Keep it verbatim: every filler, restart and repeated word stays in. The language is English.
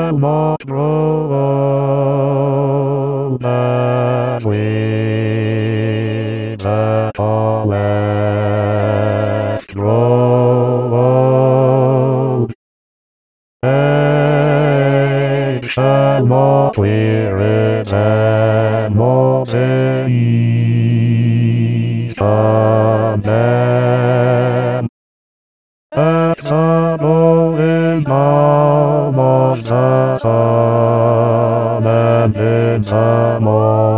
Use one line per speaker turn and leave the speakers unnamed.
shall not grow old as weeds that are left grow old. Age shall not weary them or days condemn. At the going down of the sun and in the morning,